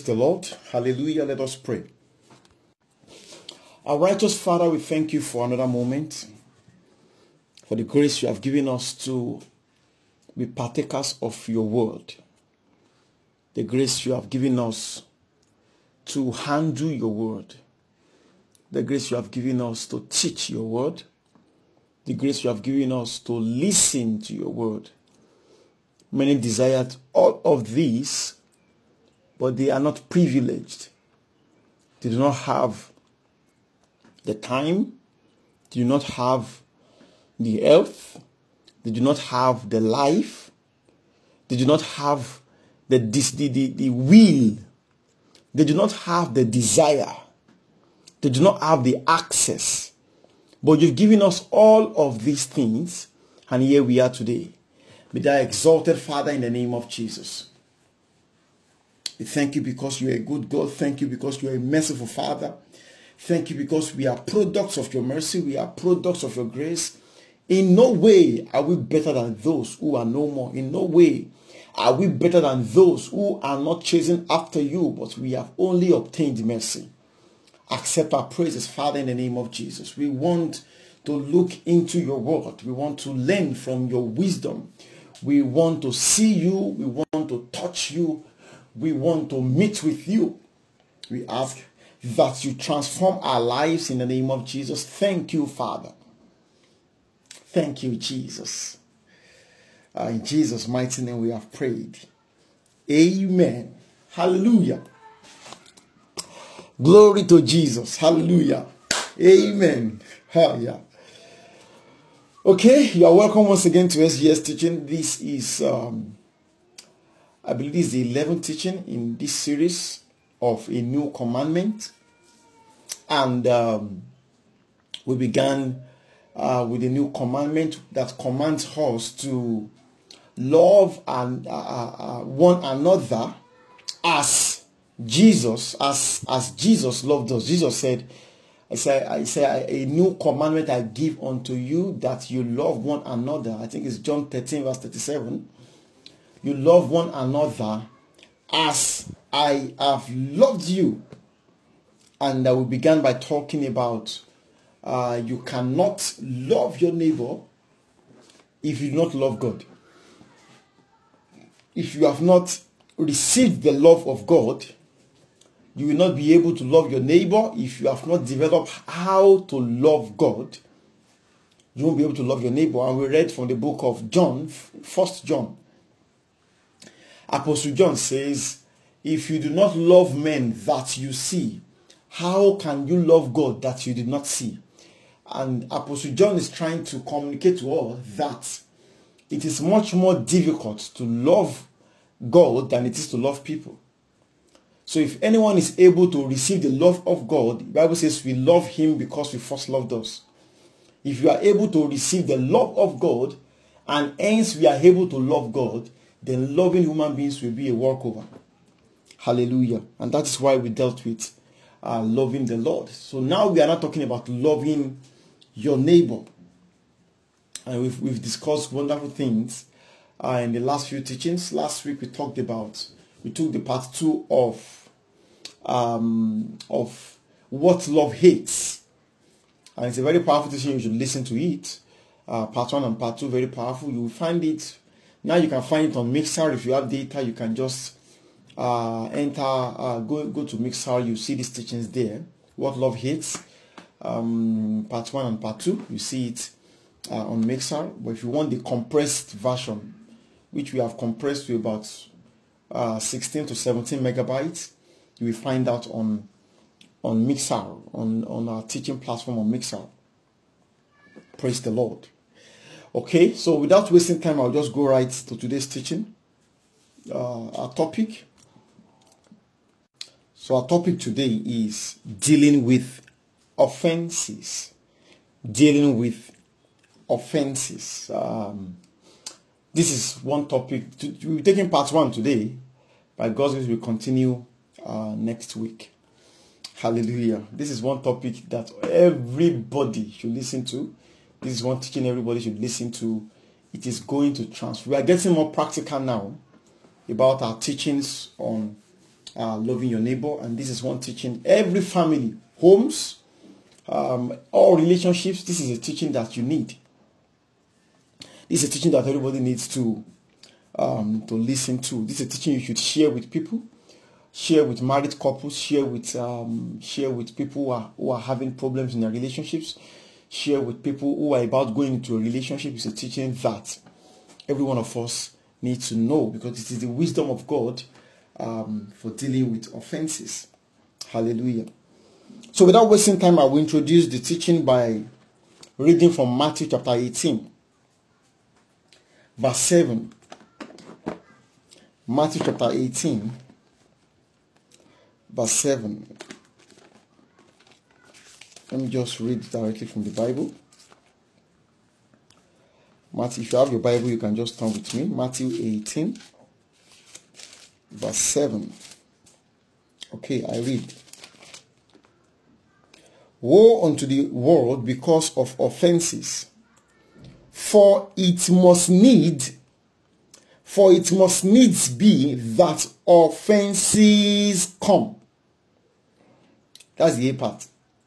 the Lord. Hallelujah. Let us pray. Our righteous Father, we thank you for another moment, for the grace you have given us to be partakers of your word. The grace you have given us to handle your word. The grace you have given us to teach your word. The grace you have given us to listen to your word. Many desired all of these, but they are not privileged. They do not have the time. They do not have the health. They do not have the life. They do not have the will. They do not have the desire. They do not have the access. But you've given us all of these things, and here we are today. Be thou exalted, Father, in the name of Jesus. We thank you because you are a good God. Thank you because you are a merciful Father. Thank you because we are products of your mercy. We are products of your grace. In no way are we better than those who are no more. In no way are we better than those who are not chasing after you, but we have only obtained mercy. Accept our praises, Father, in the name of Jesus. We want to look into your word. We want to learn from your wisdom. We want to see you. We want to touch you. We want to meet with you. We ask that you transform our lives in the name of Jesus. Thank you, Father. Thank you, Jesus. In Jesus' mighty name we have prayed. Amen. Hallelujah. Glory to Jesus. Hallelujah. Amen. Hallelujah. Okay, you are welcome once again to SGS teaching. This is I believe this is the 11th teaching in this series of a new commandment. And we began with a new commandment that commands us to love and one another as Jesus, as Jesus loved us. Jesus said, I say, a new commandment I give unto you, that you love one another. I think it's John 13 verse 37. You love one another as I have loved you. And we began by talking about you cannot love your neighbor if you do not love God. If you have not received the love of God, you will not be able to love your neighbor. If you have not developed how to love God, you won't be able to love your neighbor. And we read from the book of John, 1 John. Apostle John says, if you do not love men that you see, how can you love God that you did not see? And Apostle John is trying to communicate to us that it is much more difficult to love God than it is to love people. So if anyone is able to receive the love of God, the Bible says we love him because he first loved us. If you are able to receive the love of God, and hence we are able to love God, then loving human beings will be a walkover. Hallelujah. And that is why we dealt with loving the Lord. So now we are not talking about loving your neighbor. And we've discussed wonderful things in the last few teachings. Last week we took the part 2 of what love hates. And it's a very powerful teaching. You should listen to it. Part 1 and part 2, very powerful. You will find it. Now you can find it on Mixer. If you have data, you can just go to Mixer. You see these teachings there. What love hates. Part 1 and part 2. You see it on Mixer. But if you want the compressed version, which we have compressed to about 16 to 17 megabytes, you will find out on Mixer, on our teaching platform on Mixer. Praise the Lord. Okay, so without wasting time, I'll just go right to today's teaching. Our topic. So our topic today is dealing with offenses. Dealing with offenses. This is one topic. We'll be taking part 1 today. By God's grace, we'll continue next week. Hallelujah. This is one topic that everybody should listen to. This is one teaching everybody should listen to. It is going to transfer. We are getting more practical now about our teachings on loving your neighbor. And this is one teaching. Every family, homes, all relationships, this is a teaching that you need. This is a teaching that everybody needs to listen to. This is a teaching you should share with people, share with married couples, share with people who are having problems in their relationships, share with people who are about going into a relationship. It's a teaching that every one of us needs to know, because it is the wisdom of God for dealing with offenses. Hallelujah. So without wasting time, I will introduce the teaching by reading from Matthew chapter 18, verse 7. Matthew chapter 18, verse 7. Let me just read directly from the Bible. Matthew, if you have your Bible, you can just turn with me. Matthew 18, verse 7. Okay, I read. Woe unto the world because of offenses, for it must needs be that offenses come. That's the A part.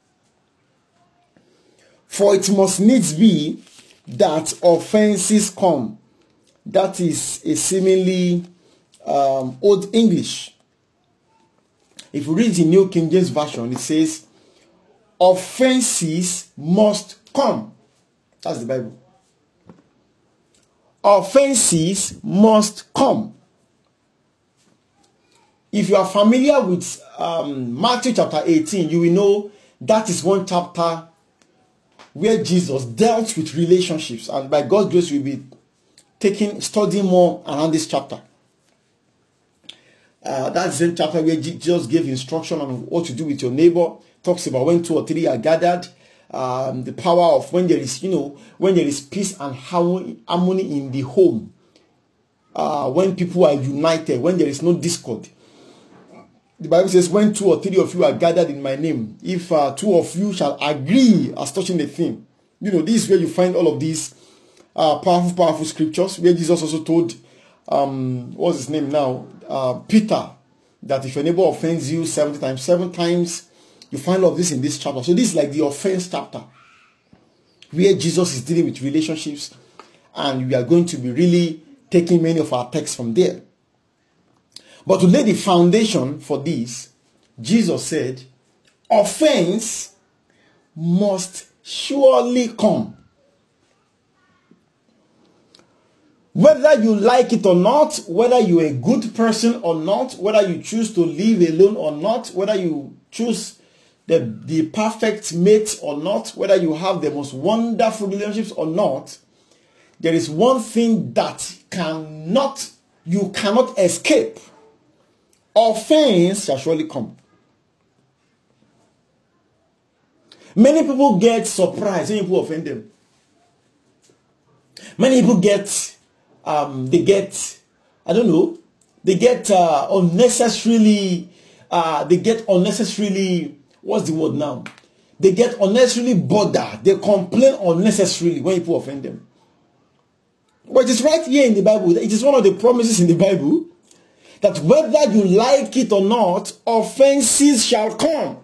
For it must needs be that offenses come. That is a seemingly Old English. If you read the New King James Version, it says, offenses must come. That's the Bible. Offenses must come. If you are familiar with Matthew chapter 18, you will know that is one chapter where Jesus dealt with relationships, and by God's grace we'll be studying more around this chapter. That's the same chapter where Jesus gave instruction on what to do with your neighbor. Talks about when 2 or 3 are gathered, the power of when there is, when there is peace and harmony in the home, when people are united, when there is no discord. The Bible says, when 2 or 3 of you are gathered in my name, if 2 of you shall agree as touching a thing. This is where you find all of these powerful scriptures, where Jesus also told, what's his name now? Peter, that if your neighbor offends you 7 times, you find all of this in this chapter. So this is like the offense chapter, where Jesus is dealing with relationships, and we are going to be really taking many of our texts from there. But to lay the foundation for this, Jesus said, offense must surely come. Whether you like it or not, whether you're a good person or not, whether you choose to live alone or not, whether you choose the perfect mate or not, whether you have the most wonderful relationships or not, there is one thing that you cannot escape. Offense shall surely come. Many people get surprised when people offend them. Many people get unnecessarily, what's the word now? They get unnecessarily bothered. They complain unnecessarily when people offend them. But it's right here in the Bible. It is one of the promises in the Bible that whether you like it or not, offenses shall come.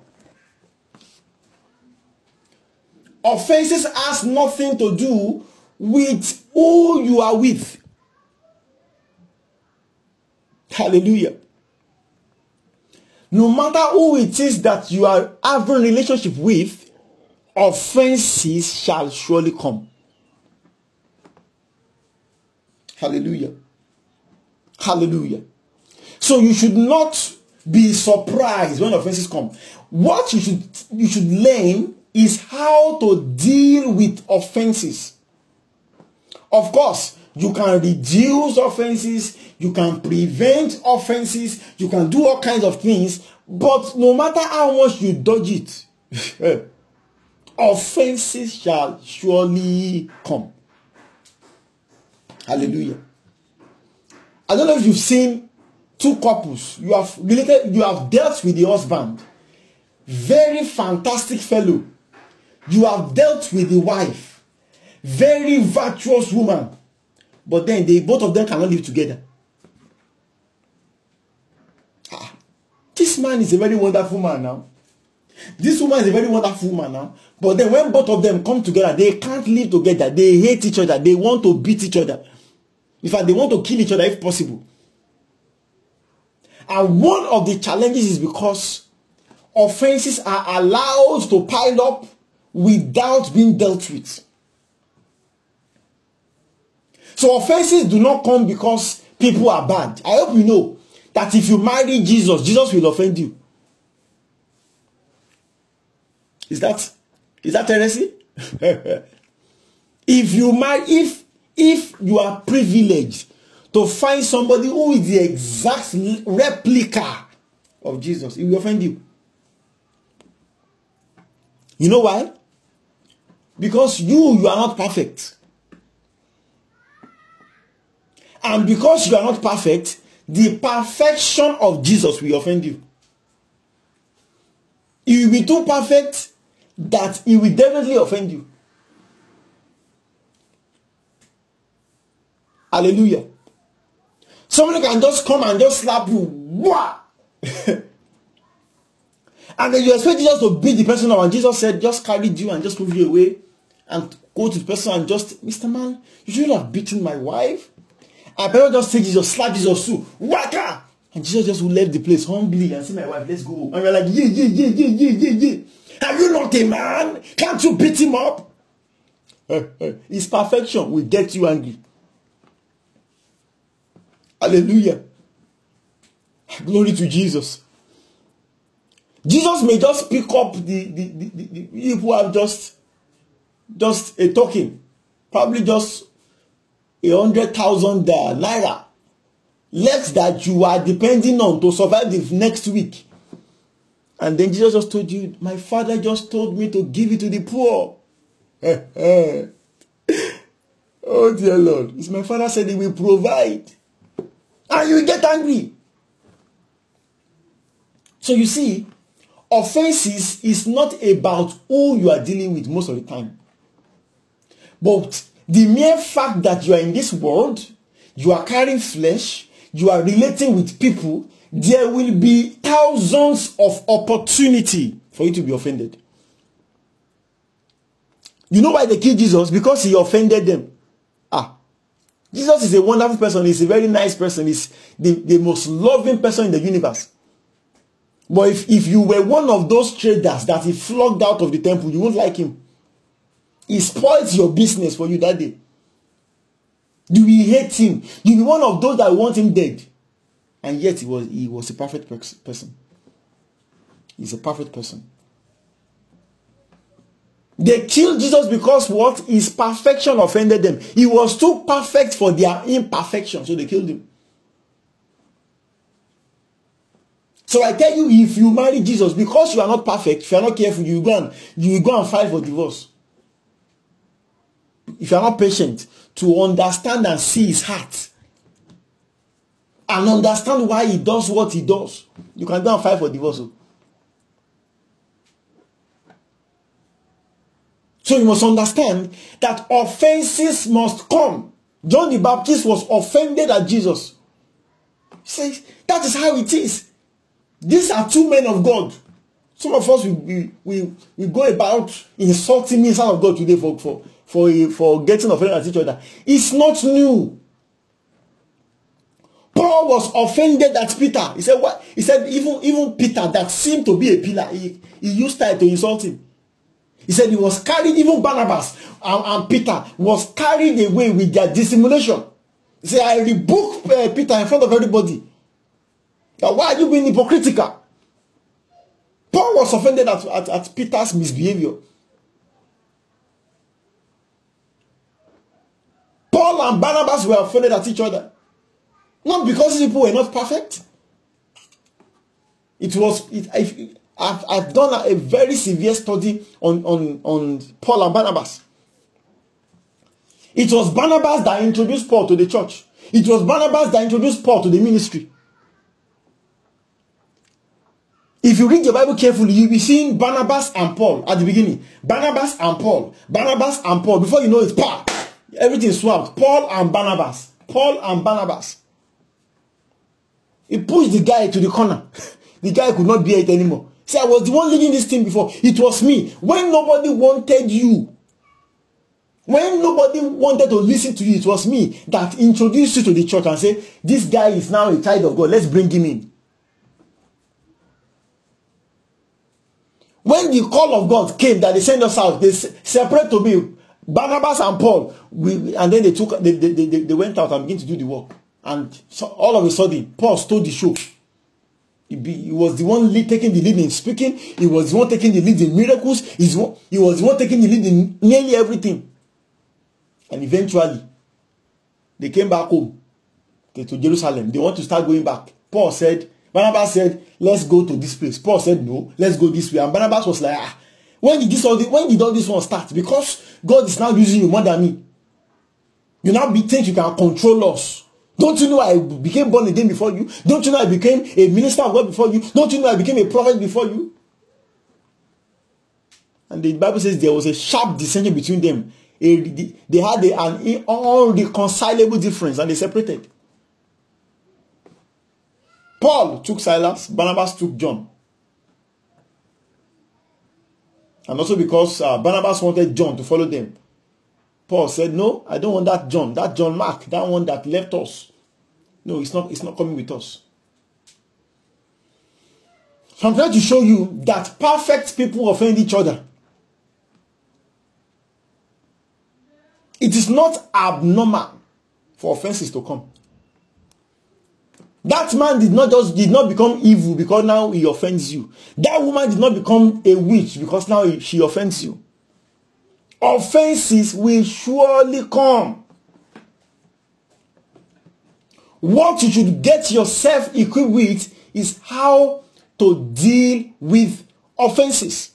Offenses has nothing to do with who you are with. Hallelujah. No matter who it is that you are having a relationship with, offenses shall surely come. Hallelujah. Hallelujah. So you should not be surprised when offenses come. What you should learn is how to deal with offenses. Of course, you can reduce offenses, you can prevent offenses, you can do all kinds of things, but no matter how much you dodge it, offenses shall surely come. Hallelujah. I don't know if you've seen 2 couples. You have dealt with the husband. Very fantastic fellow. You have dealt with the wife. Very virtuous woman. But then both of them cannot live together. This man is a very wonderful man now. This woman is a very wonderful woman now. But then when both of them come together, they can't live together. They hate each other. They want to beat each other. In fact, they want to kill each other if possible. And one of the challenges is because offenses are allowed to pile up without being dealt with. So offenses do not come because people are bad. I hope you know that if you marry Jesus, Jesus will offend you. Is that heresy? If you are privileged to find somebody who is the exact replica of Jesus, he will offend you. You know why? Because you are not perfect. And because you are not perfect, the perfection of Jesus will offend you. He will be too perfect that he will definitely offend you. Hallelujah. Somebody can just come and just slap you. Wah! And then you expect Jesus to beat the person up, and Jesus said, just carried you and just move you away and go to the person and just, Mr. Man, you shouldn't have beaten my wife. And people just say Jesus, slap Jesus too. Waka! And Jesus just will leave the place humbly and say, my wife, let's go. And we're like, yeah. Are you not a man? Can't you beat him up? His perfection will get you angry. Hallelujah. Glory to Jesus. Jesus may just pick up the people have just a token. Probably just 100,000 naira. Less that you are depending on to survive the next week. And then Jesus just told you, my father just told me to give it to the poor. Oh dear Lord. It's my father said he will provide. And you get angry. So you see, offenses is not about who you are dealing with most of the time. But the mere fact that you are in this world, you are carrying flesh, you are relating with people, there will be thousands of opportunity for you to be offended. You know why they killed Jesus? Because he offended them. Jesus is a wonderful person. He's a very nice person. He's the most loving person in the universe. But if you were one of those traders that he flogged out of the temple, you won't like him. He spoils your business for you that day. You will hate him. You will be one of those that want him dead. And yet he was a perfect person. He's a perfect person. They killed Jesus because what? His perfection offended them. He was too perfect for their imperfection, so they killed him. So I tell you, if you marry Jesus, because you are not perfect, if you are not careful, you will go and file for divorce. If you are not patient to understand and see his heart, and understand why he does what he does, you can go and file for divorce. So you must understand that offenses must come. John the Baptist was offended at Jesus. He says, that is how it is. These are two men of God. Some of us, we go about insulting the Son of God today for getting offended at each other. It's not new. Paul was offended at Peter. He said, what? He said, even Peter, that seemed to be a pillar, he used that to insult him. He said he was carried, even Barnabas and Peter was carried away with their dissimulation. He said, I rebuke Peter in front of everybody. Now, why are you being hypocritical? Paul was offended at Peter's misbehavior. Paul and Barnabas were offended at each other. Not because people were not perfect. I've done a very severe study on Paul and Barnabas. It was Barnabas that introduced Paul to the church. It was Barnabas that introduced Paul to the ministry. If you read the Bible carefully, you'll be seeing Barnabas and Paul at the beginning. Barnabas and Paul. Barnabas and Paul. Before you know it, everything swapped. Paul and Barnabas. Paul and Barnabas. He pushed the guy to the corner. The guy could not bear it anymore. Say, I was the one leading this thing before. It was me. When nobody wanted you, when nobody wanted to listen to you, it was me that introduced you to the church and said, this guy is now a child of God. Let's bring him in. When the call of God came that they sent us out, they separate to me, Barnabas and Paul, and then they went out and began to do the work. And so all of a sudden, Paul stole the show. He was the one taking the lead in speaking. He was the one taking the lead in miracles. He was the one taking the lead in nearly everything. And eventually, they came back home to Jerusalem. They want to start going back. Barnabas said, let's go to this place. Paul said, no, let's go this way. And Barnabas was like, when did all this one start? Because God is now using you more than me. You now think you can control us. Don't you know I became born again before you? Don't you know I became a minister of God before you? Don't you know I became a prophet before you? And the Bible says there was a sharp dissension between them. They had an irreconcilable difference and they separated. Paul took Silas, Barnabas took John. And also because Barnabas wanted John to follow them. Paul said, no, I don't want that John Mark, that one that left us. No, it's not coming with us. So I'm trying to show you that perfect people offend each other. It is not abnormal for offenses to come. That man did not become evil because now he offends you. That woman did not become a witch because now she offends you. Offenses will surely come. What you should get yourself equipped with is how to deal with offenses.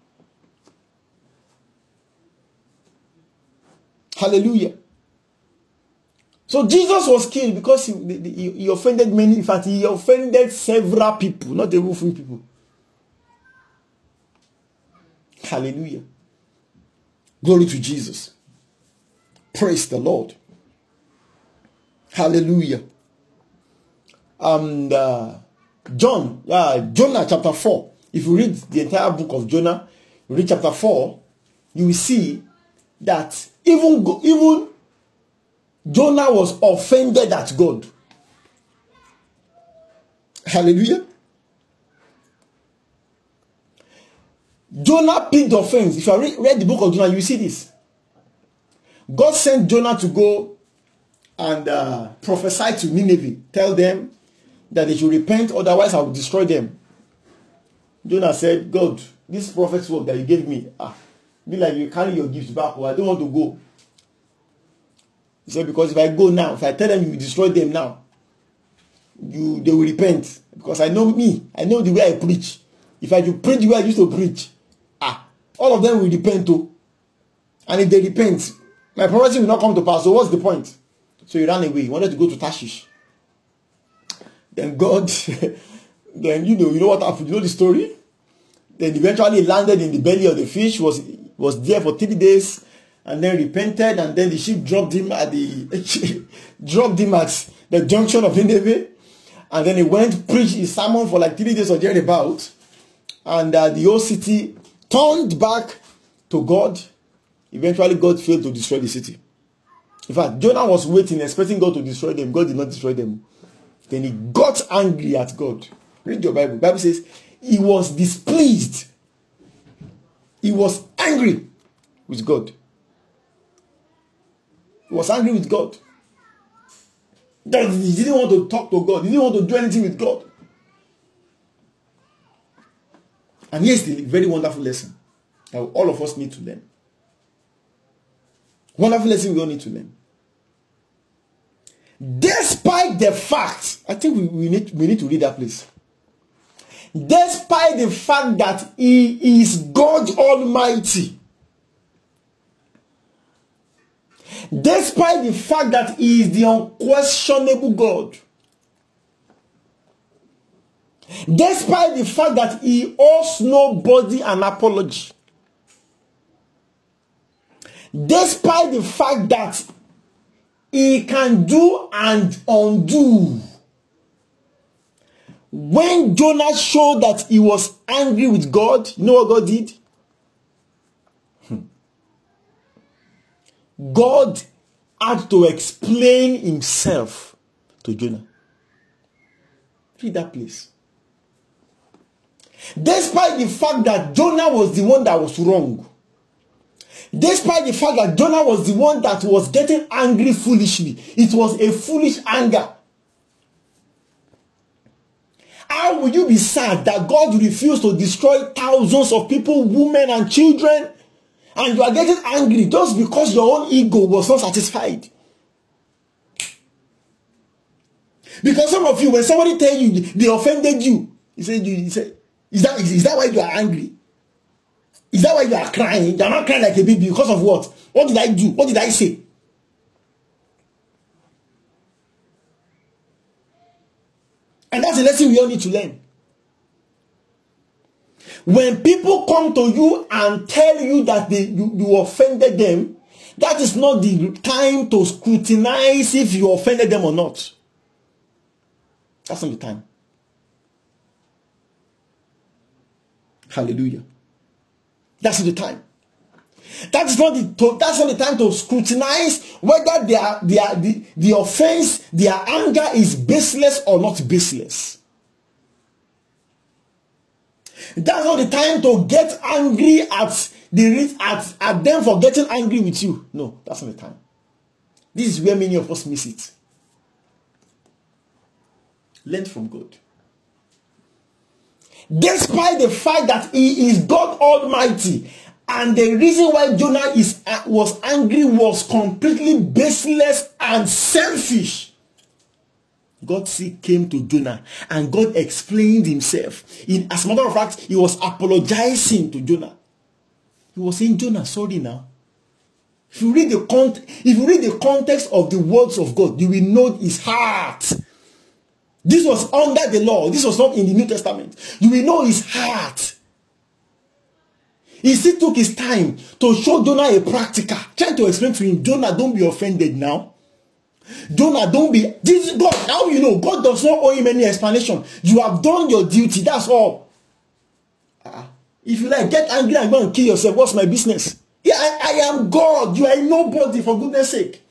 Hallelujah. So Jesus was killed because he offended many. In fact, he offended several people, not a few people. Hallelujah. Glory to Jesus. Praise the Lord. Hallelujah. And Jonah chapter 4. If you read the entire book of Jonah, you read chapter 4, you will see that even Jonah was offended at God. Hallelujah. Jonah picked offense. If you read the book of Jonah, you will see this. God sent Jonah to go and prophesy to Nineveh. Tell them that they should repent, otherwise I will destroy them. Jonah said, God, this prophet's work that you gave me, be like you carry your gifts back, or I don't want to go. He said, because if I go now, if I tell them you will destroy them now, they will repent. Because I know me, I know the way I preach. If I should preach the way I used to preach, all of them will repent too. And if they repent, my prophecy will not come to pass. So what's the point? So he ran away. He wanted to go to Tarshish. Then God, then you know what happened. You know the story? Then eventually landed in the belly of the fish, was there for 3 days, and then repented, and then the ship dropped him at the junction of Nineveh, and then he went preach his sermon for like 3 days or thereabout, and the whole city turned back to God. Eventually, God failed to destroy the city. In fact, Jonah was waiting, expecting God to destroy them. God did not destroy them. Then he got angry at God. Read your Bible. The Bible says he was displeased. He was angry with God. He was angry with God. He didn't want to talk to God. He didn't want to do anything with God. And here's the very wonderful lesson that all of us need to learn. Wonderful lesson we all need to learn. Despite the fact, I think we need to read that place. Despite the fact that he is God Almighty, despite the fact that he is the unquestionable God, despite the fact that he owes nobody an apology, despite the fact that he can do and undo, when Jonah showed that he was angry with God, you know what God did? God had to explain himself to Jonah. Read that place. Despite the fact that Jonah was the one that was wrong, despite the fact that Jonah was the one that was getting angry foolishly, it was a foolish anger. How will you be sad that God refused to destroy thousands of people, women and children, and you are getting angry just because your own ego was not satisfied? Because some of you, when somebody tell you they offended you, you say, is that why you are angry? Is that why you are crying? You are not crying like a baby because of what? What did I do? What did I say? And that's a lesson we all need to learn. When people come to you and tell you that you offended them, that is not the time to scrutinize if you offended them or not. That's not the time. Hallelujah. That's not the time. That's not the time to scrutinize whether the offense, their anger is baseless or not baseless. That's not the time to get angry at them for getting angry with you. No, that's not the time. This is where many of us miss it. Learn from God. Despite the fact that he is God Almighty, and the reason why Jonah was angry was completely baseless and selfish, God still came to Jonah and God explained himself. As a matter of fact, he was apologizing to Jonah. He was saying, Jonah, sorry now. If you read the context of the words of God, you will know his heart. This was under the law. This was not in the New Testament. You will know his heart. He still took his time to show Jonah a practical, trying to explain to him, Jonah, don't be offended now. Jonah, don't be. This God, how you know? God does not owe him any explanation. You have done your duty. That's all. If you like, get angry and go and kill yourself. What's my business? Yeah, I am God. You are nobody, for goodness sake.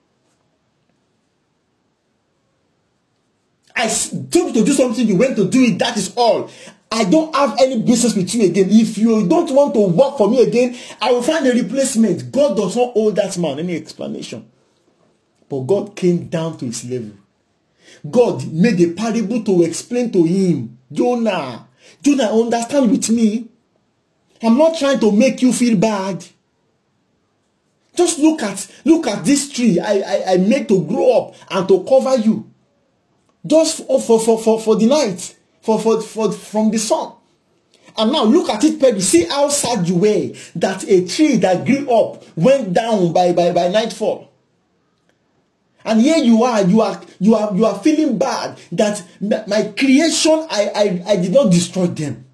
I told you to do something, you went to do it, that is all. I don't have any business with you again. If you don't want to work for me again, I will find a replacement. God does not owe that man any explanation. But God came down to his level. God made a parable to explain to him, Jonah, understand with me. I'm not trying to make you feel bad. Just look at this tree I made to grow up and to cover you. Just for the night, from the sun. And now look at it, baby. See how sad you were that a tree that grew up went down by nightfall. And here you are feeling bad that my creation, I did not destroy them.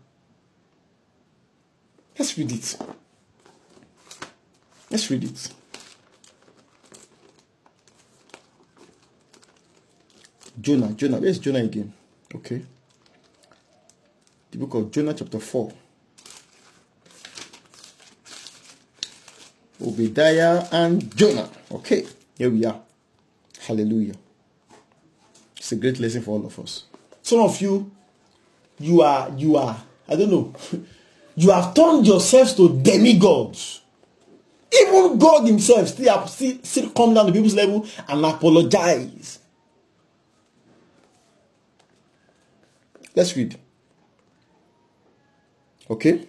Let's read it. Let's read it. Jonah. Where's Jonah again? Okay. The book of Jonah chapter 4. Obadiah and Jonah. Okay. Here we are. Hallelujah. It's a great lesson for all of us. Some of you are, I don't know, you have turned yourselves to demigods. Even God himself still come down to people's level and apologize. Let's read. Okay?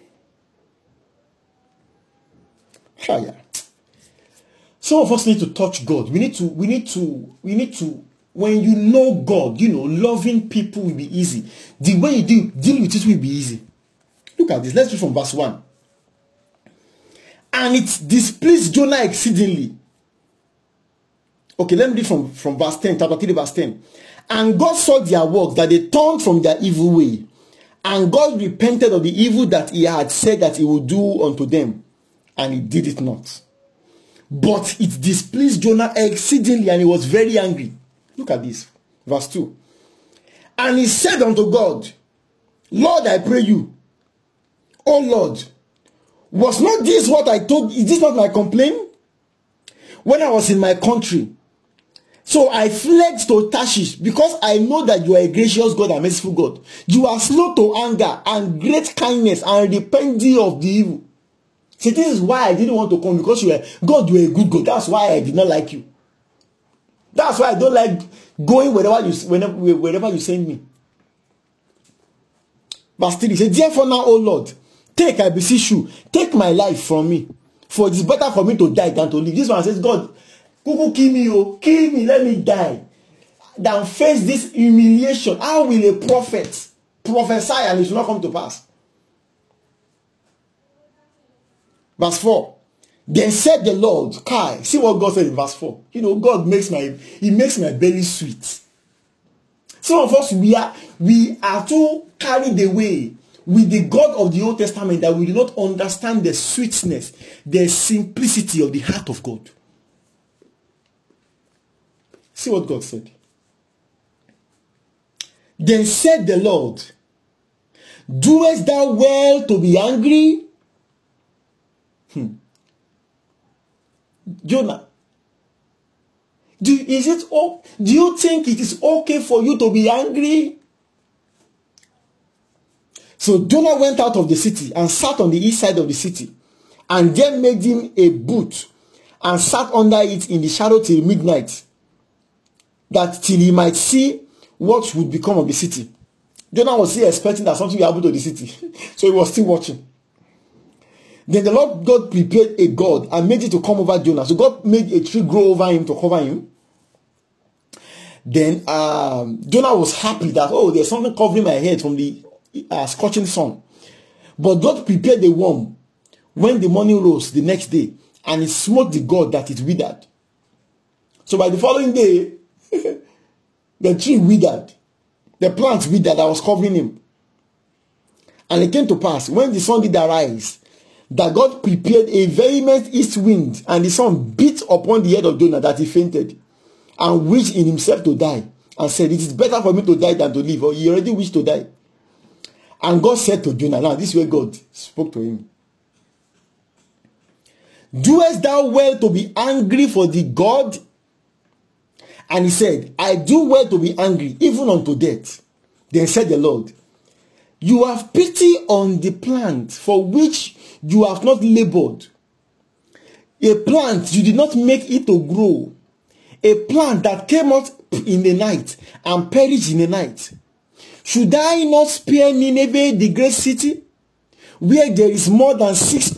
Higher. Some of us need to touch God. We need to, when you know God, loving people will be easy. The way you deal with it will be easy. Look at this. Let's read from verse 1. And it displeased Jonah exceedingly. Okay, let me read from verse 10, chapter 3, verse 10. And God saw their works, that they turned from their evil way. And God repented of the evil that he had said that he would do unto them. And he did it not. But it displeased Jonah exceedingly, and he was very angry. Look at this. Verse 2. And he said unto God, Lord, I pray you, O Lord, was not this what I told? Is this not my complaint? When I was in my country. So I fled to Tarshish because I know that you are a gracious God and merciful God. You are slow to anger and great kindness and repenting of the evil. See, this is why I didn't want to come, because you are a good God. That's why I did not like you. That's why I don't like going wherever you send me. But still, he said, therefore now, O Lord, take, I beseech you, take my life from me. For it is better for me to die than to live. This one says, God, Kuku, kill me, oh, kill me, let me die, than face this humiliation. How will a prophet prophesy and it should not come to pass? Verse 4. Then said the Lord, Kai, see what God said in verse 4. You know, God makes my belly sweet. Some of us, we are too carried away with the God of the Old Testament that we do not understand the sweetness, the simplicity of the heart of God. See what God said. Then said the Lord, doest thou well to be angry? Jonah, do you think it is okay for you to be angry? So Jonah went out of the city and sat on the east side of the city, and then made him a booth and sat under it in the shadow till midnight, that till he might see what would become of the city. Jonah was still expecting that something would happen to the city. So he was still watching. Then the Lord God prepared a gourd and made it to come over Jonah. So God made a tree grow over him to cover him. Then Jonah was happy that, oh, there's something covering my head from the scorching sun. But God prepared a worm when the morning rose the next day, and it smote the gourd that it withered. So by the following day, the tree withered. The plant withered that was covering him. And it came to pass, when the sun did arise, that God prepared a vehement east wind, and the sun beat upon the head of Jonah, that he fainted, and wished in himself to die, and said, it is better for me to die than to live. Or he already wished to die. And God said to Jonah, now this is where God spoke to him, doest thou well to be angry for the God? And he said, I do well to be angry, even unto death. Then said the Lord, you have pity on the plant for which you have not labored. A plant you did not make it to grow. A plant that came out in the night and perished in the night. Should I not spare Nineveh, the great city, where there is more than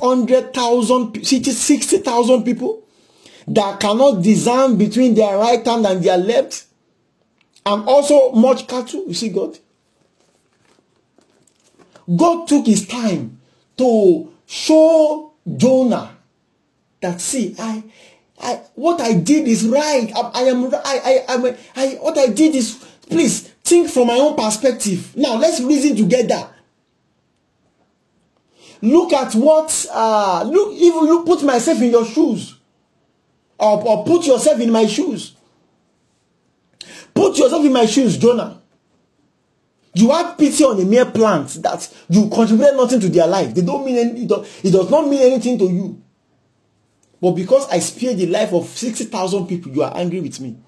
60,000 people that cannot discern between their right hand and their left, and also much cattle? You see, God took his time to show Jonah that, see, what I did is right. What I did is, please think from my own perspective. Now let's reason together. Look at what, put myself in your shoes, or put yourself in my shoes. Put yourself in my shoes, Jonah. You have pity on a mere plant that you contributed nothing to their life. They don't mean it does not mean anything to you. But because I spared the life of 60,000 people, you are angry with me.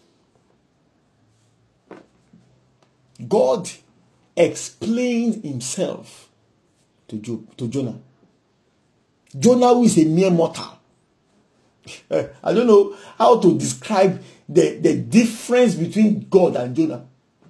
God explained himself to Jonah. Jonah, who is a mere mortal. I don't know how to describe the difference between God and Jonah.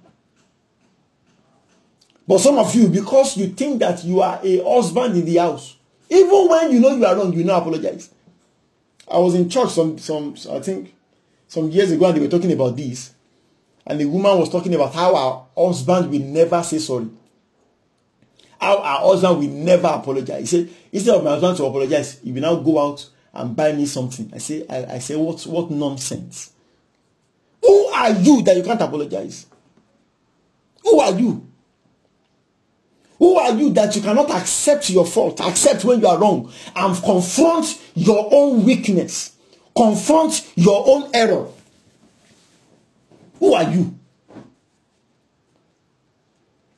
But some of you, because you think that you are a husband in the house, even when you know you are wrong, you now apologize. I was in church I think some years ago, and they were talking about this. And the woman was talking about how our husband will never say sorry. How our husband will never apologize. He said, instead of my husband to apologize, he will now go out and buy me something. I say, what nonsense. Who are you that you can't apologize? Who are you? Who are you that you cannot accept your fault, accept when you are wrong, and confront your own weakness, confront your own error? Who are you?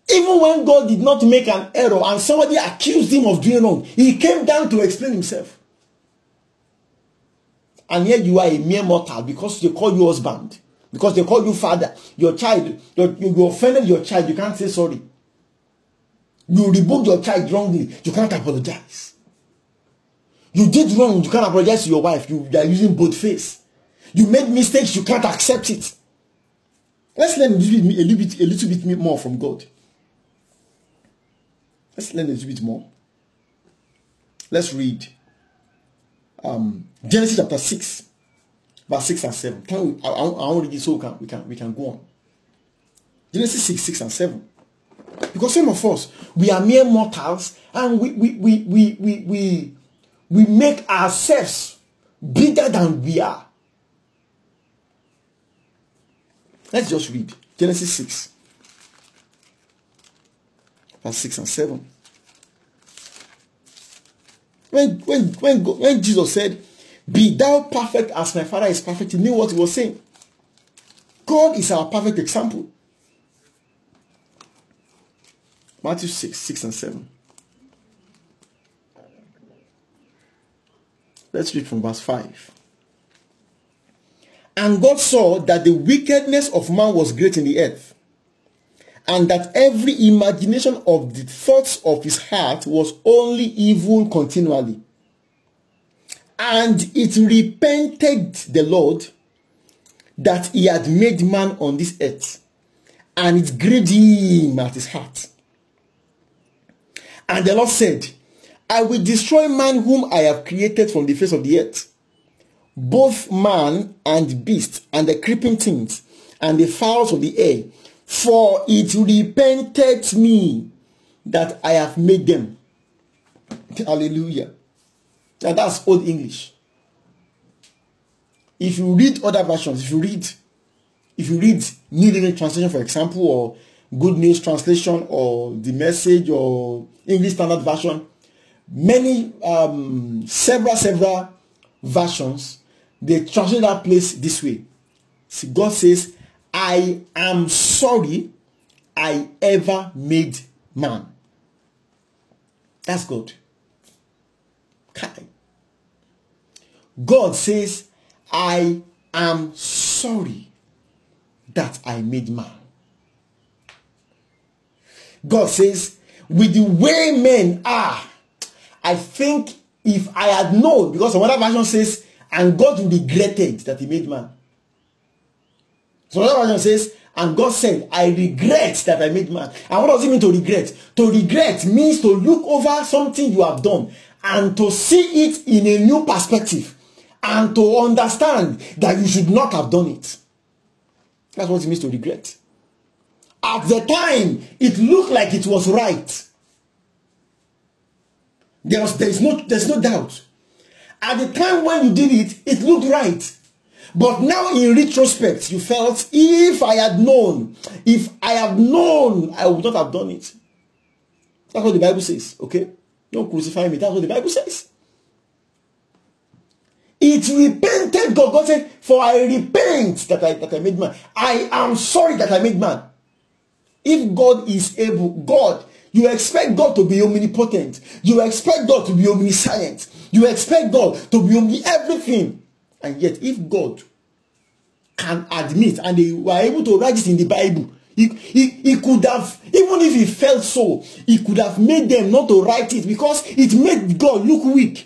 Even when God did not make an error and somebody accused him of doing wrong, he came down to explain himself. And yet you are a mere mortal because they call you husband, because they call you father. Your child, you offended your child, you can't say sorry. You rebuked your child wrongly, you can't apologize. You did wrong, you can't apologize to your wife. You are using both face. You made mistakes, you can't accept it. Let's learn a little bit more from God. Let's learn a little bit more. Let's read Genesis chapter 6, verse 6 and 7. I want to read it so we can go on. Genesis 6, 6 and 7. Because some of us, we are mere mortals, and we make ourselves bigger than we are. Let's just read Genesis 6, verse 6 and 7. When Jesus said, "Be thou perfect as my Father is perfect," he knew what he was saying. God is our perfect example. Matthew 6, 6 and 7. Let's read from verse 5. And God saw that the wickedness of man was great in the earth, and that every imagination of the thoughts of his heart was only evil continually. And it repented the Lord that he had made man on this earth, and it grieved him at his heart. And the Lord said, I will destroy man whom I have created from the face of the earth, both man and beast, and the creeping things, and the fowls of the air, for it repented me that I have made them. Hallelujah. Now that's Old English. If you read other versions, if you read New Living Translation, for example, or Good News Translation, or The Message, or English Standard Version, many several versions, they translate that place this way. See, God says, I am sorry I ever made man. That's God. God says, I am sorry that I made man. God says, with the way men are, I think if I had known, because another version says, and God regretted that he made man. So another version says, and God said, I regret that I made man. And what does it mean to regret? To regret means to look over something you have done and to see it in a new perspective and to understand that you should not have done it. That's what it means to regret. At the time, it looked like it was right. There's no doubt. At the time when you did it, it looked right. But now in retrospect, you felt, if I had known, I would not have done it. That's what the Bible says, okay? Don't crucify me. That's what the Bible says. It repented God. God said, for I repent that I made man. I am sorry that I made man. If God is able, God, you expect God to be omnipotent. You expect God to be omniscient. You expect God to be everything. And yet, if God can admit, and they were able to write it in the Bible, he could have, even if he felt so, he could have made them not to write it because it made God look weak.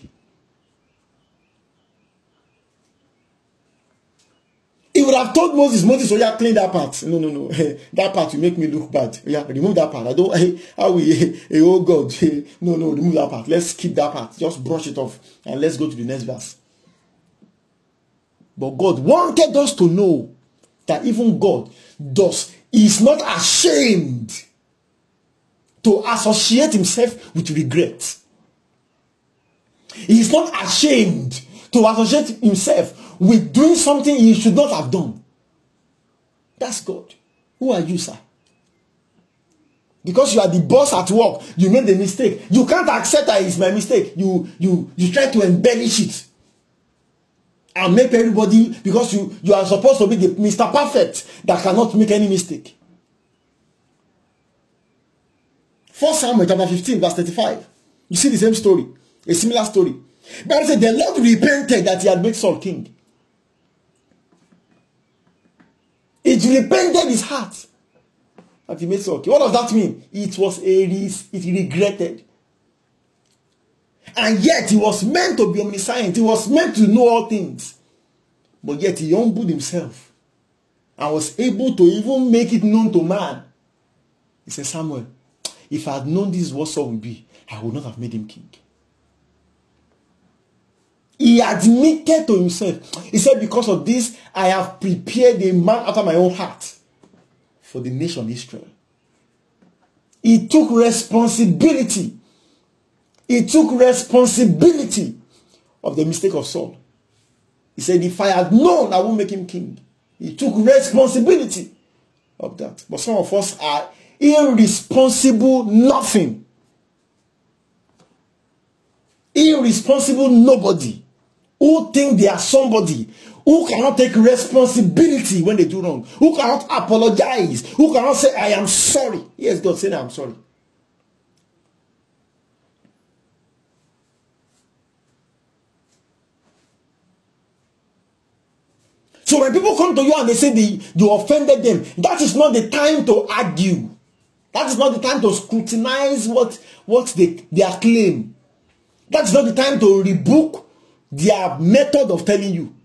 He would have told Moses, oh yeah, clean that part. No. That part will make me look bad. Yeah, remove that part. Oh God. No, remove that part. Let's keep that part. Just brush it off. And let's go to the next verse. But God wanted us to know that even God is not ashamed to associate himself with regret. He is not ashamed to associate himself with doing something he should not have done. That's God. Who are you, sir? Because you are the boss at work, you made a mistake. You can't accept that it's my mistake. You try to embellish it and make everybody, because you are supposed to be the Mr. Perfect that cannot make any mistake. 1 Samuel chapter 15, verse 35. You see the same story, a similar story. But I said, the Lord repented that he had made Saul king. It repented his heart that he made Saul king. What does that mean? It regretted. And yet he was meant to be omniscient. He was meant to know all things. But yet he humbled himself and was able to even make it known to man. He said, Samuel, if I had known this is what Saul would be, I would not have made him king. He admitted to himself. He said, because of this, I have prepared a man after my own heart for the nation Israel. He took responsibility. He took responsibility of the mistake of Saul. He said, if I had known, I won't make him king. He took responsibility of that. But some of us are irresponsible nothing. Irresponsible nobody. Who think they are somebody. Who cannot take responsibility when they do wrong. Who cannot apologize. Who cannot say, I am sorry. Yes, God said, I am sorry. So when people come to you and they say you offended them, that is not the time to argue. That is not the time to scrutinize what their claim. That is not the time to rebuke their method of telling you.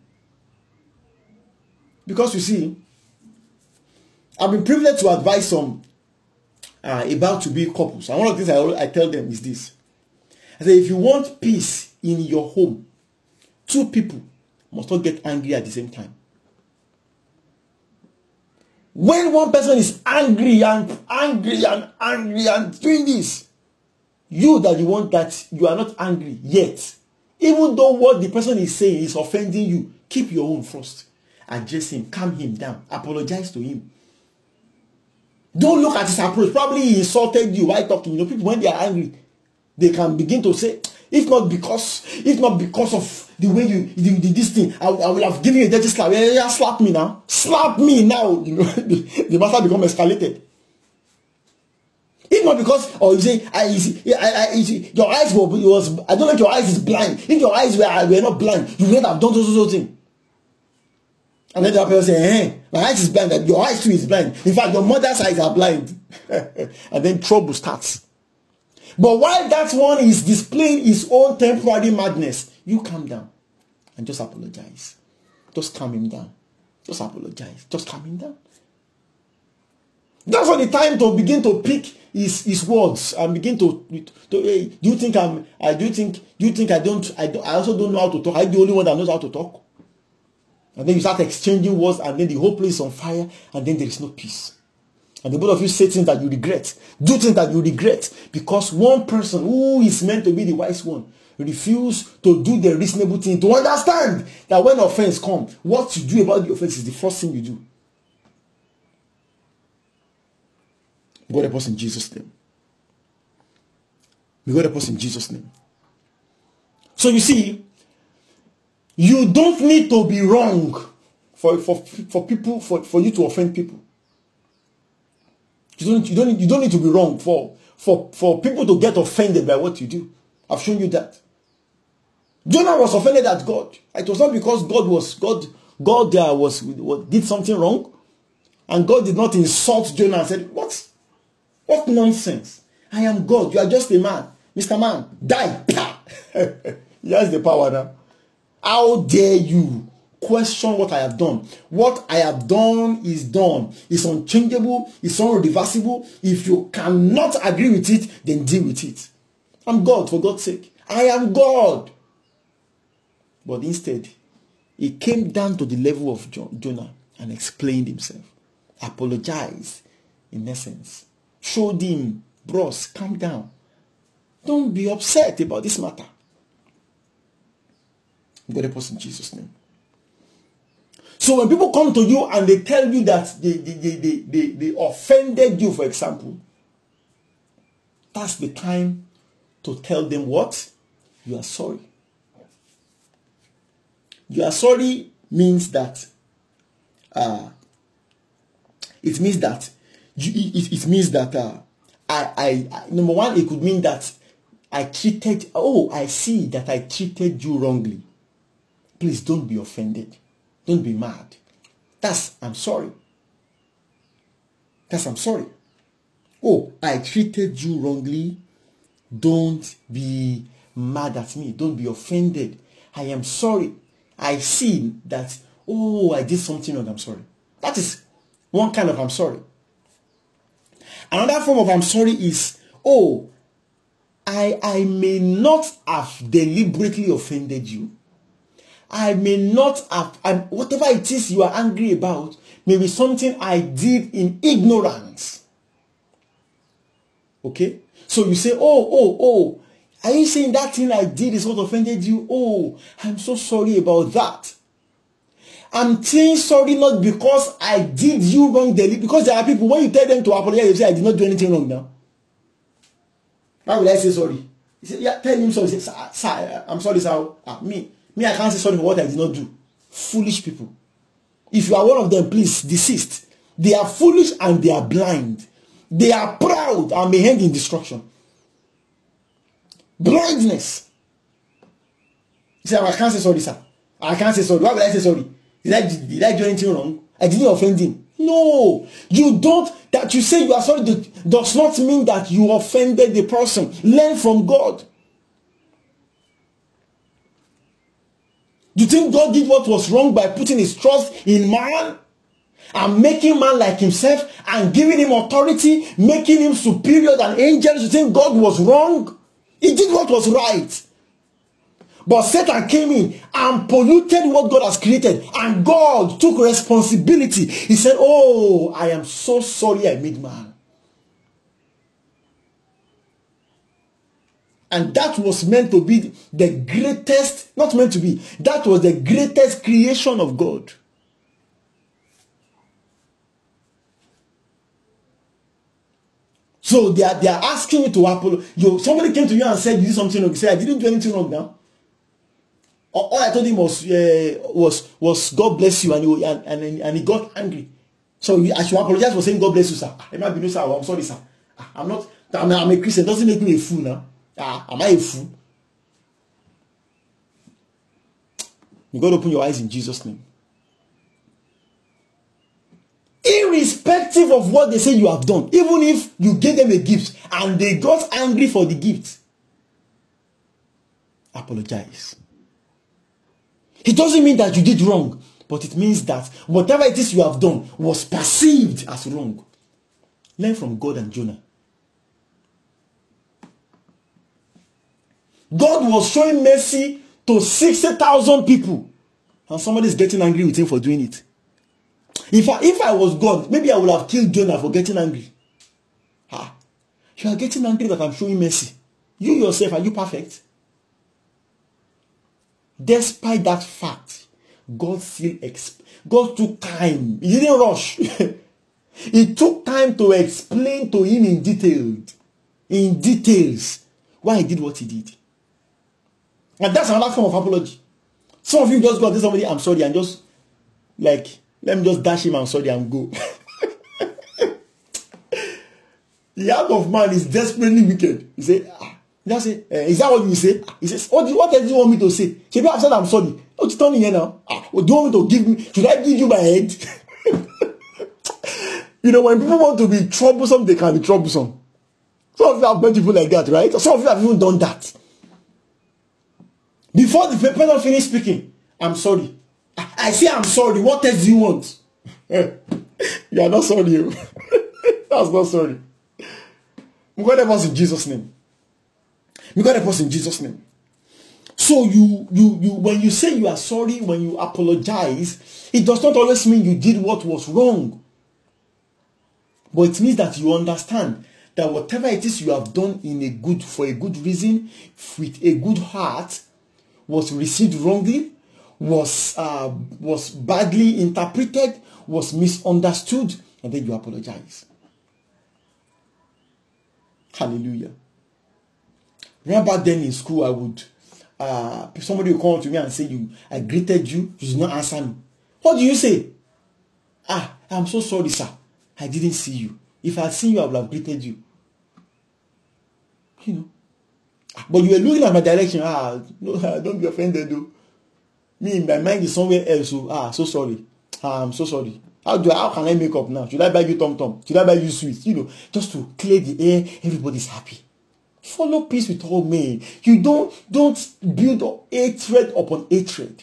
Because you see, I've been privileged to advise some about to be couples. And one of the things I tell them is this. I say, if you want peace in your home, two people must not get angry at the same time. When one person is angry and doing this, you want that you are not angry yet. Even though what the person is saying is offending you, keep your own first. Address him, calm him down, apologize to him. Don't look at his approach. Probably he insulted you while talking. You know, people when they are angry, they can begin to say, if not because of the way you did this thing, I will have given you a dirty slap. Yeah, slap me now. Slap me now. You know, the matter become escalated. If not because, or you say, your eyes was, I don't think your eyes is blind. If your eyes were not blind, you would not have done those things. And then the other person say, my eyes is blind, your eyes too is blind. In fact, your mother's eyes are blind. And then trouble starts. But while that one is displaying his own temporary madness, you calm down and just apologize. Just calm him down. Just apologize. Just calm him down. That's not the time to begin to pick his words and begin to hey, do you think I also don't know how to talk? I'm the only one that knows how to talk. And then you start exchanging words and then the whole place is on fire and then there is no peace. And the both of you say things that you regret. Do things that you regret. Because one person who is meant to be the wise one refused to do the reasonable thing. To understand that when offense comes, what you do about the offense is the first thing you do. God help us in Jesus' name. May God help us in Jesus' name. So you see, you don't need to be wrong for people, for you to offend people. You don't need to be wrong for people to get offended by what you do. I've shown you that. Jonah was offended at God. It was not because God did something wrong, and God did not insult Jonah and said, What nonsense? I am God. You are just a man. Mr. Man, die. He has the power now. How dare you question what I have done? What I have done is done. It's unchangeable. It's irreversible. If you cannot agree with it, then deal with it. I'm God, for God's sake. I am God. But instead, he came down to the level of Jonah and explained himself. Apologized, in essence. Showed him, bros, calm down. Don't be upset about this matter. God help us in Jesus' name. So when people come to you and they tell you that they offended you, for example, that's the time to tell them what? You are sorry. You are sorry means that it means that number one, it could mean that I see that I treated you wrongly. Please don't be offended. Don't be mad. I'm sorry. I'm sorry. Oh, I treated you wrongly. Don't be mad at me. Don't be offended. I am sorry. I see that, I did something wrong. I'm sorry. That is one kind of I'm sorry. Another form of I'm sorry is, I may not have deliberately offended you. I may not have, whatever it is you are angry about, may be something I did in ignorance. Okay? So you say, are you saying that thing I did is what offended you? I'm so sorry about that. I'm saying sorry not because I did you wrong, because there are people, when you tell them to apologize, they say, I did not do anything wrong now. Why would I say sorry? He said, yeah, tell him sorry. He said, sir, I'm sorry, sir. Me, I can't say sorry for what I did not do. Foolish people. If you are one of them, please desist. They are foolish and they are blind. They are proud and may end in destruction. Blindness. He said, I can't say sorry, sir. I can't say sorry. Why would I say sorry? Did I do anything wrong? I didn't offend him. No, you don't. That you say you are sorry does not mean that you offended the person. Learn from God. Do you think God did what was wrong by putting his trust in man and making man like himself and giving him authority, making him superior than angels? You think God was wrong? He did what was right. But Satan came in and polluted what God has created, and God took responsibility. He said, I am so sorry I made man. And that was meant to be the greatest, not meant to be, that was the greatest creation of God. So they are asking you to apologize. Somebody came to you and said, you did something wrong. You said, I didn't do anything wrong now. All I told him was God bless you, and he got angry. So I should apologize for saying God bless you, sir. It might be no, sir. I'm sorry, sir. I'm a Christian. Doesn't make me a fool now. Am I a fool? You got to open your eyes in Jesus' name. Irrespective of what they say you have done, even if you gave them a gift and they got angry for the gift, apologize. It doesn't mean that you did wrong, but it means that whatever it is you have done was perceived as wrong. Learn from God and Jonah. God was showing mercy to 60,000 people, and somebody is getting angry with him for doing it. If I was God, maybe I would have killed Jonah for getting angry. You are getting angry that I'm showing mercy. You yourself, are you perfect? Despite that fact, God took time. He didn't rush. He took time to explain to him in details, why he did what he did. And that's another form of apology. Some of you just go to somebody, I'm sorry, and just let me just dash him, I'm sorry, and go. The heart of man is desperately wicked. He say, is that what you say? He says, what else do you want me to say? Should I have said I'm sorry? Don't you turn in here now? Do you want me to give me? Should I give you my head? When people want to be troublesome, they can be troublesome. Some of you have met people like that, right? Some of you have even done that. Before the person finish speaking, I'm sorry. I say I'm sorry. What else do you want? You are not sorry. That's not sorry. God help us in Jesus' name. God help us in Jesus' name. So you when you say you are sorry, when you apologize, it does not always mean you did what was wrong. But it means that you understand that whatever it is you have done for a good reason, with a good heart, was received wrongly, was badly interpreted, was misunderstood, and then you apologize. Hallelujah. Remember back then in school, I would somebody would come to me and say, I greeted you, you did not answer me. What do you say? I'm so sorry, sir. I didn't see you. If I had seen you, I would have greeted you. You know. But you were looking at my direction. No, don't be offended though. Me, my mind is somewhere else. So sorry. I'm so sorry. How can I make up now? Should I buy you Tom? Should I buy you sweets? You know, just to clear the air, everybody's happy. Follow peace with all men. You don't build hatred upon hatred.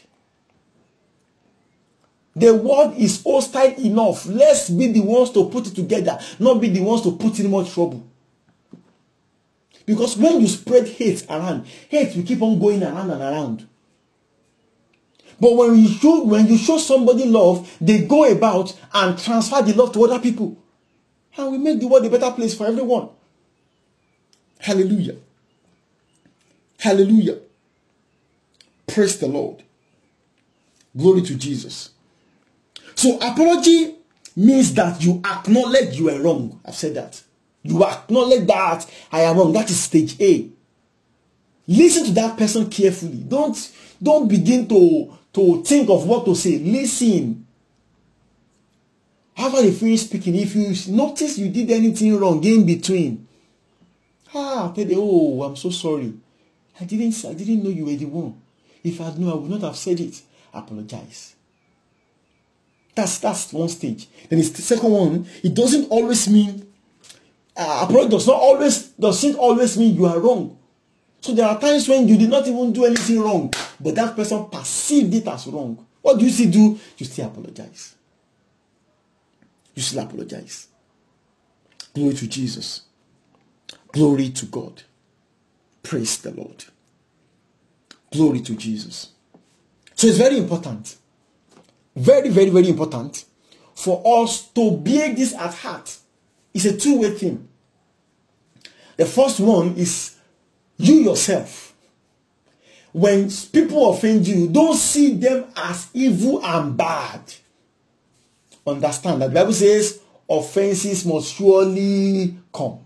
The world is hostile enough. Let's be the ones to put it together, not be the ones to put in more trouble. Because when you spread hate around, hate will keep on going around and around. But when you show somebody love, they go about and transfer the love to other people. And we make the world a better place for everyone. Hallelujah. Hallelujah. Praise the Lord. Glory to Jesus. So apology means that you acknowledge you are wrong. I've said that. You acknowledge that I am wrong. That is stage A. Listen to that person carefully. Don't begin to think of what to say. Listen. After they finish speaking, if you notice you did anything wrong in between, tell them, oh, I'm so sorry. I didn't know you were the one. If I had known, I would not have said it. Apologize. That's one stage. Then it's the second one. It doesn't always mean apology doesn't always mean you are wrong. So there are times when you did not even do anything wrong, but that person perceived it as wrong. What do you still do? You still apologize. You still apologize. Glory to Jesus. Glory to God. Praise the Lord. Glory to Jesus. So it's very important. Very, very, very important for us to bear this at heart. It's a two-way thing. The first one is you yourself. When people offend you, don't see them as evil and bad. Understand that the Bible says offenses must surely come.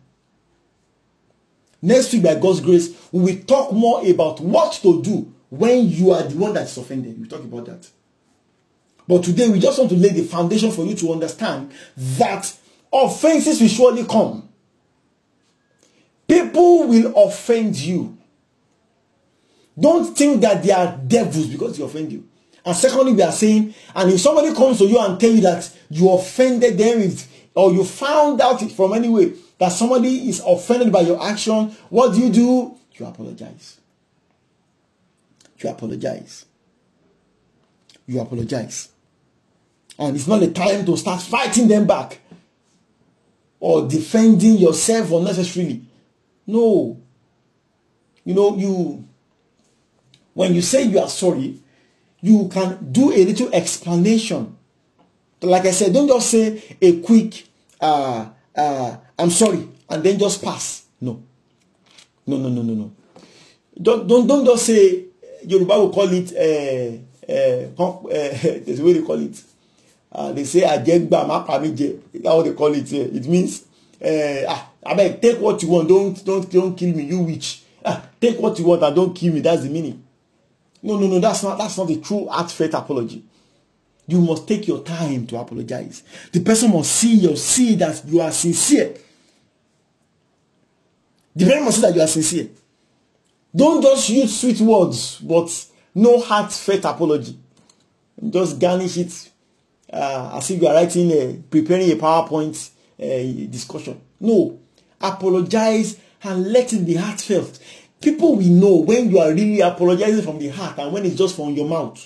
Next week, by God's grace, we will talk more about what to do when you are the one that's offended. We'll talk about that. But today, we just want to lay the foundation for you to understand that offenses will surely come. People will offend you. Don't think that they are devils because they offend you. And secondly, we are saying, and if somebody comes to you and tell you that you offended them, or you found out it from any way that somebody is offended by your action, what do? You apologize. You apologize. You apologize. And it's not the time to start fighting them back or defending yourself unnecessarily. No. You know, when you say you are sorry, you can do a little explanation. Like I said, don't just say a quick, I'm sorry, and then just pass. No. No. Don't just say, Yoruba will call it, there's a way they call it. They say, Ajegba Mapamije. That's what they call it. It means, I beg, take what you want. Don't kill me, you witch. Take what you want and don't kill me. That's the meaning. No. That's not the true heartfelt apology. You must take your time to apologize. The person must see that you are sincere. The person must see that you are sincere. Don't just use sweet words, but no heartfelt apology. Just garnish it as if you are preparing a PowerPoint discussion. No. Apologize and let it be heartfelt. People will know when you are really apologizing from the heart and when it's just from your mouth.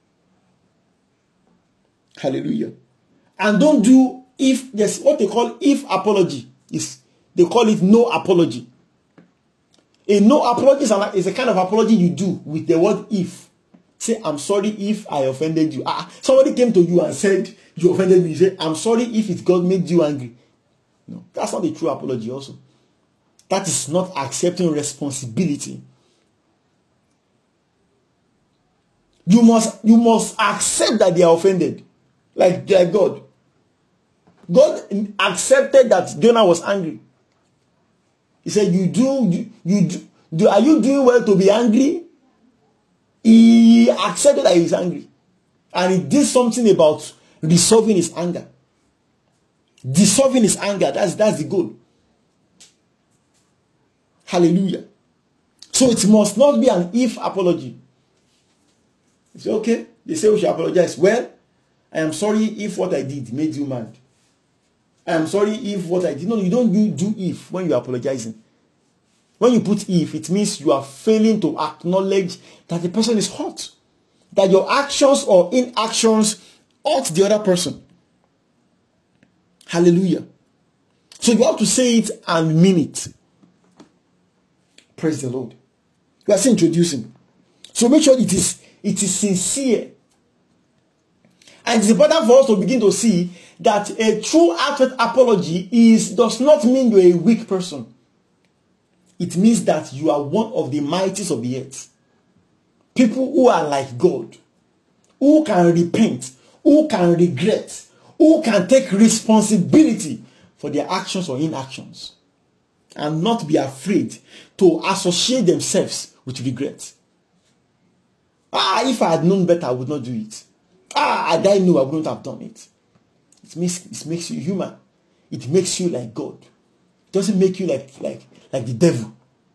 Hallelujah. And don't do if there's what they call if apology. They call it no apology. A no apology is a kind of apology you do with the word if. Say, I'm sorry if I offended you. Somebody came to you and said you offended me. You say, I'm sorry if it God made you angry. No, that's not the true apology also. That is not accepting responsibility. You must accept that they are offended. Like God. God accepted that Jonah was angry. He said, are you doing well to be angry? He accepted that he was angry. And he did something about resolving his anger. Dissolving his anger. That's the goal. Hallelujah. So it must not be an if apology. It's okay. They say we should apologize. Well, I am sorry if what I did made you mad. I am sorry if what I did. No, you don't do if when you are apologizing. When you put if, it means you are failing to acknowledge that the person is hurt. That your actions or inactions hurt the other person. Hallelujah. So you have to say it and mean it. Praise the Lord. We are still introducing. So make sure it is sincere. And it's important for us to begin to see that a true hearted apology does not mean you're a weak person. It means that you are one of the mighties of the earth. People who are like God, who can repent, who can regret, who can take responsibility for their actions or inactions, and not be afraid to associate themselves with regret. If I had known better, I would not do it. Had I known, I wouldn't have done it. It makes you human. It makes you like God. It doesn't make you like the devil.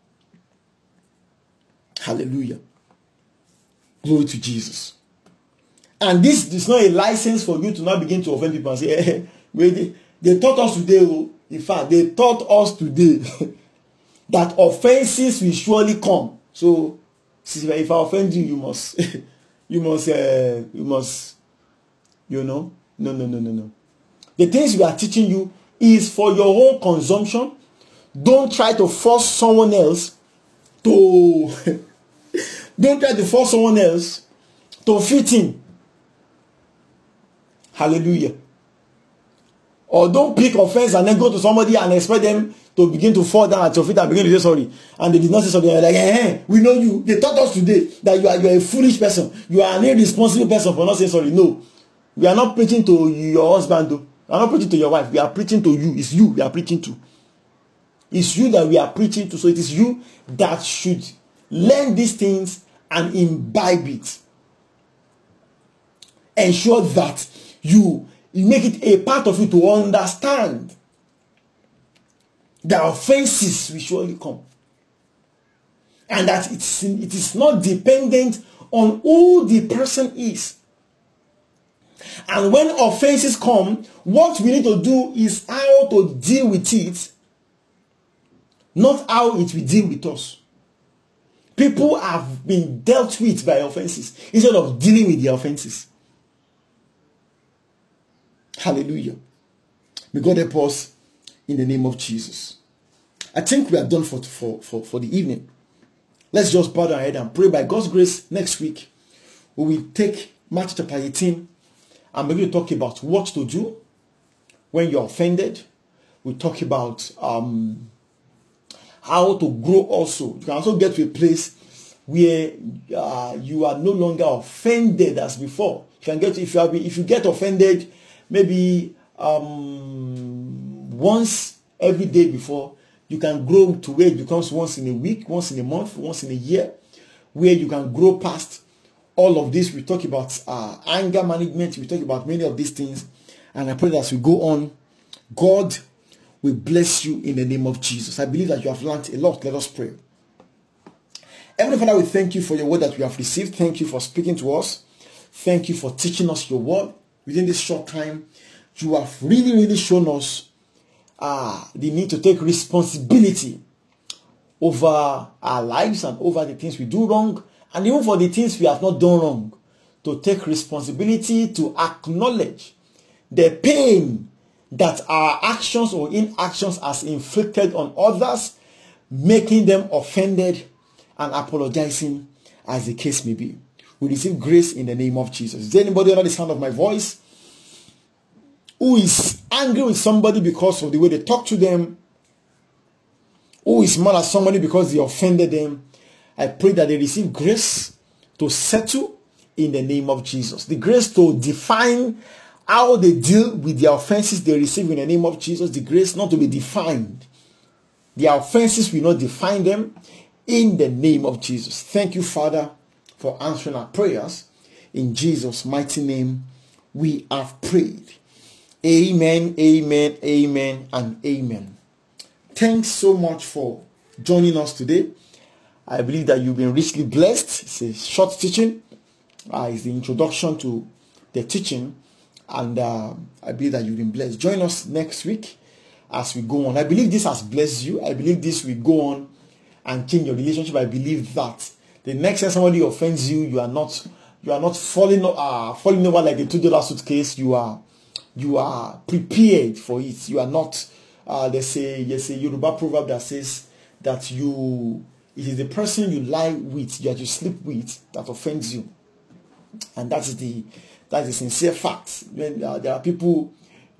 Hallelujah. Glory to Jesus. And this is not a license for you to now begin to offend people and say, they taught us today. In fact, they taught us today that offenses will surely come. So, if I offend you, you must, no. The things we are teaching you is for your own consumption. Don't try to force someone else to, fit in. Hallelujah. Or don't pick offense and then go to somebody and expect them to begin to fall down at your feet and begin to say sorry. And they did not say sorry. They're like, we know you. They taught us today that you are a foolish person. You are an irresponsible person for not saying sorry. No. We are not preaching to your husband, though. We are not preaching to your wife. We are preaching to you. It's you we are preaching to. It's you that we are preaching to. So it is you that should learn these things and imbibe it. Ensure that you make it a part of you to understand that offenses will surely come. And that it is not dependent on who the person is. And when offenses come, what we need to do is how to deal with it, not how it will deal with us. People have been dealt with by offenses instead of dealing with the offenses. Hallelujah. May God help us in the name of Jesus. I think we are done for the evening. Let's just bow our head and pray. By God's grace, next week we will take Matthew chapter 18 and we're going to talk about what to do when you're offended. We'll talk about how to grow also. You can also get to a place where you are no longer offended as before. You can get if you get offended maybe once every day before, you can grow to where it becomes once in a week, once in a month, once in a year, where you can grow past all of this. We talk about anger management. We talk about many of these things. And I pray that as we go on, God will bless you in the name of Jesus. I believe that you have learned a lot. Let us pray. Heavenly Father, we thank you for your word that we have received. Thank you for speaking to us. Thank you for teaching us your word. Within this short time, you have really shown us the need to take responsibility over our lives and over the things we do wrong, and even for the things we have not done wrong. To take responsibility, to acknowledge the pain that our actions or inactions has inflicted on others, making them offended and apologizing as the case may be. We receive grace in the name of Jesus. Is there anybody under the sound of my voice who is angry with somebody because of the way they talk to them, who is mad at somebody because they offended them? I pray that they receive grace to settle in the name of Jesus. The grace to define how they deal with the offenses they receive in the name of Jesus. The grace not to be defined. The offenses will not define them in the name of Jesus. Thank you, Father, for answering our prayers. In Jesus' mighty name, we have prayed. Amen, amen, amen, and amen. Thanks so much for joining us today. I believe that you've been richly blessed. It's a short teaching. It's the introduction to the teaching. And I believe that you've been blessed. Join us next week as we go on. I believe this has blessed you. I believe this will go on and change your relationship. I believe that the next time somebody offends you, you are not falling over like a $2 suitcase. You are prepared for it. You are not. There's a Yoruba proverb that says that it is the person you lie with, that you sleep with, that offends you, and that's the sincere fact. When there are people,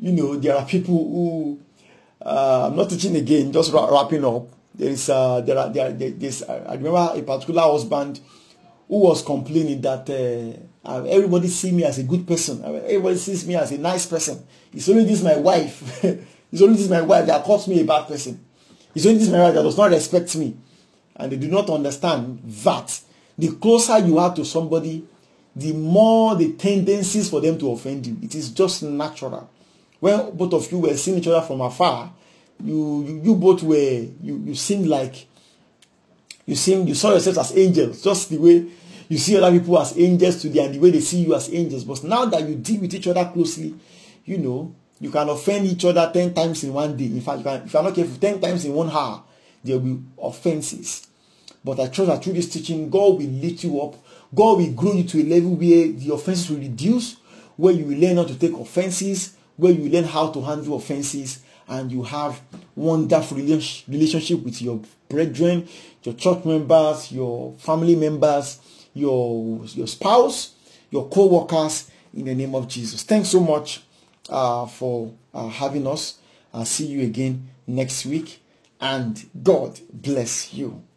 who I'm not teaching again, just wrapping up. There's I remember a particular husband who was complaining that everybody see me as a good person. Everybody sees me as a nice person. It's only this my wife. It's only this my wife that calls me a bad person. It's only this my wife that does not respect me. And they do not understand that the closer you are to somebody, the more the tendencies for them to offend you. It is just natural. When both of you were seeing each other from afar, you both were, you seemed like, you saw yourselves as angels, just the way you see other people as angels today and the way they see you as angels. But now that you deal with each other closely, you can offend each other 10 times in one day. In fact, if you're not careful, 10 times in 1 hour, there will be offenses. But I trust that through this teaching, God will lift you up. God will grow you to a level where the offenses will reduce, where you will learn how to take offenses, where you will learn how to handle offenses, and you have wonderful relationship with your brethren, your church members, your family members, your spouse, your co-workers, in the name of Jesus. Thanks so much for having us. I'll see you again next week, and God bless you.